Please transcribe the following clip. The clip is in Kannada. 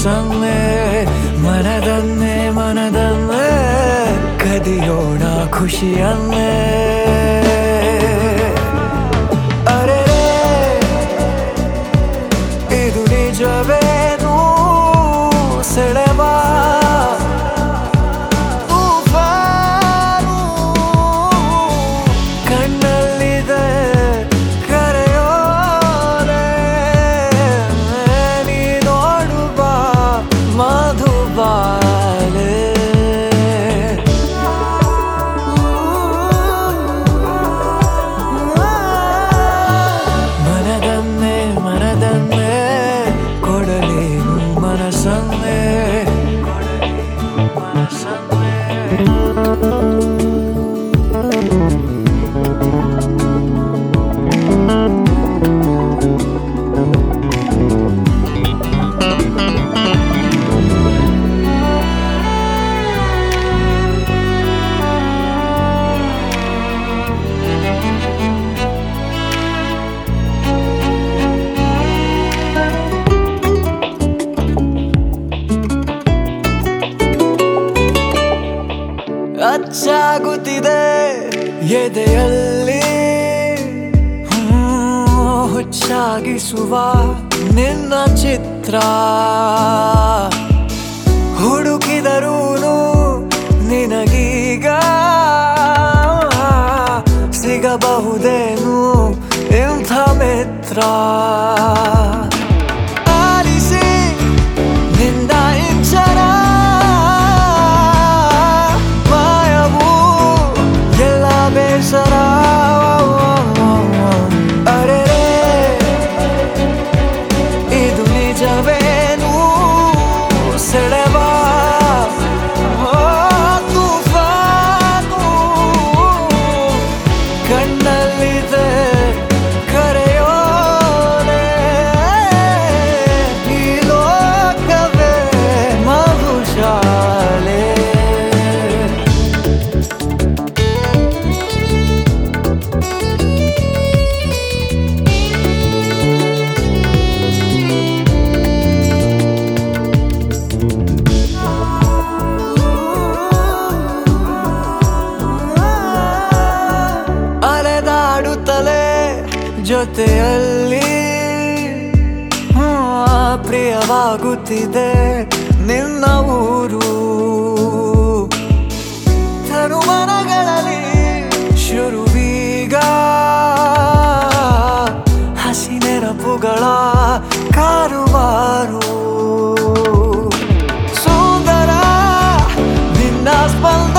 ಮನಸ್ಸನ್ನೇ ಮನದನ್ನೇ ಕದಿಯೋಣ ಖುಷಿಯನ್ನೇ ಅರೆ ಇದು ನಿಜವೇನು ಸೆಳೆವ ತೂಫಾನು ಕಣ್ಣಲ್ಲಿದೆ ಕರೆಯೋರೆ ನೀ ನೋಡುವ ಮಧುಬಾಲೆ ಮನದನ್ನೇ ಕೊಡಲೇನು ಮನಸ್ಸನ್ನೇ ಅಚ್ಚಾಗುತ್ತಿದೆ ಎದೆಯಲ್ಲಿ ಹುಚ್ಚಾಗಿಸುವ ನಿನ್ನ ಚಿತ್ರ ಹುಡುಕಿದರೂನು ನಿನಗೀಗ ಸಿಗಬಹುದೇನು ಇಂಥ ಮಿತ್ರ ಆಲಿಸಿ ನಿಂದ ಇಂಚರ ಬೇಸರ ಅರೆ ಇದು ನಿಜವೇನು ಸೆಳೆವ ತೂಫಾನು ಕಣ್ಣಲ್ಲಿದೆ ಕರೆಯೋರೆ ಈ ಲೋಕವೇ ಮಧುಶಾಲೆ ಅಲೆದಾಡುತ್ತಲೇ ಜೊತೆಯಲ್ಲಿ ಪ್ರಿಯವಾಗುತ್ತಿದೆ ನಿನ್ನ ಊರು ತರುವನಗಳಲ್ಲಿ ಶುರುವೀಗ ಹಸಿ ನೆನಪುಗಳ ಕಾರುವಾರು ಸುಂದರ ನಿನ್ನ ಸ್ಪಂದ